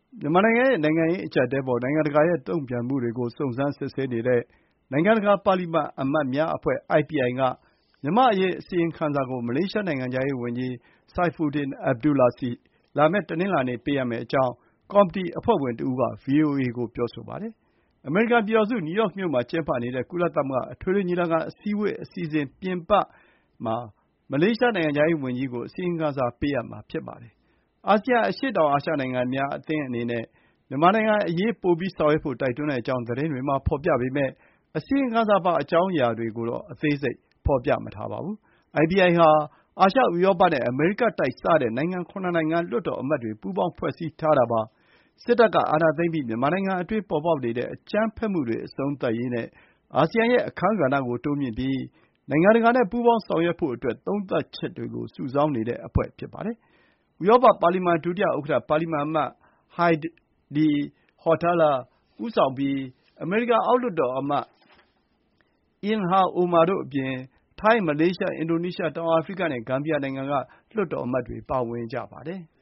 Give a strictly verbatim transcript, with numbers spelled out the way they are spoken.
မြန်မာနိုင်ငံရဲ့နိုင်ငံရေးအကျပ်အတည်းအပေါ်နိုင်ငံတကာရဲ့တုံ့ပြန်မှုတွေကိုစုံစမ်းစစ်ဆေးနေတဲ့နိုင်ငံတကာပါလီမန်အမတ်များအဖွဲ့ အိုက်ပီအိုင် က မြန်မာ့အရေးအစီရင်ခံစာကို မလေးရှားနိုင်ငံခြားရေးဝန်ကြီး Saifuddin Abdullah ဆီ လာမယ့်တနင်္လာနေ့ ပေးအပ်မယ့်အကြောင်း ကော်မတီအဖွဲ့ဝင်တဦးက ဗွီအိုအေကို ပြောပါတယ်။ အမေရိကန်ပြည်ထောင်စု နယူးယောက်မြို့မှာကျင်းပနေတဲ့ ကုလသမဂ္ဂအထွေထွေညီလာခံအစည်းအဝေးအစီအစဉ်ပြင်ပမှာ မလေးရှားနိုင်ငံခြားရေးဝန်ကြီးကို အစီရင်ခံစာပေးအပ်မှာဖြစ်ပါတယ်။ အာဆီယံ အရှေ့တောင်အာရှနိုင်ငံများအသင်းအနေနဲ့ မြန်မာနိုင်ငံအရေးပိုပြီးဆောင်ရွက်ဖို့ တိုက်တွန်းတဲ့အကြောင်း သတင်းတွေမှာ ဖော်ပြပေမယ့် အစီရင်ခံစာပါ အကြောင်းအရာတွေကိုတော့ အသေးစိတ်ဖော်ပြမထားပါဘူး။ အိုက်ပီအိုင် ဟာ အာရှ၊ ဥရောပနဲ့ အမေရိကတိုက်စတဲ့ နိုင်ငံ ခုနစ် နိုင်ငံ လွှတ်တော်အမတ်တွေ ပူးပေါင်းဖွဲ့စည်းထားတာပါ။ စစ်တပ်ကအာဏာသိမ်းပြီး မြန်မာနိုင်ငံအတွင်းပေါ်ပေါက်နေတဲ့ အကြမ်းဖက်မှုတွေအဆုံးသတ်ရေးနဲ့ အာဆီယံရဲ့အခန်းကဏ္ဍကိုတိုးမြှင့်ပြီး နိုင်ငံတကာနဲ့ပူးပေါင်းဆောင်ရွက်ဖို့အတွက် သုံးသပ်ချက်တွေကို စုဆောင်းနေတဲ့အဖွဲ့ဖြစ်ပါတယ်။ ဥရောပပါလီမန် ဒုတိယဥက္ကဋ္ဌ ပါလီမန်အမတ် Heidi Hautala ဦးဆောင်ပြီး အမေရိကန်အောက်လွှတ်တော်အမတ် Ilhan Omar တို့အပြင် ထိုင်း၊ မလေးရှား၊ အင်ဒိုနီးရှား၊ တောင်အာဖရိကနဲ့ ဂမ်ဘီယာနိုင်ငံက လွှတ်တော်အမတ်တွေ ပါဝင်ကြပါတယ်။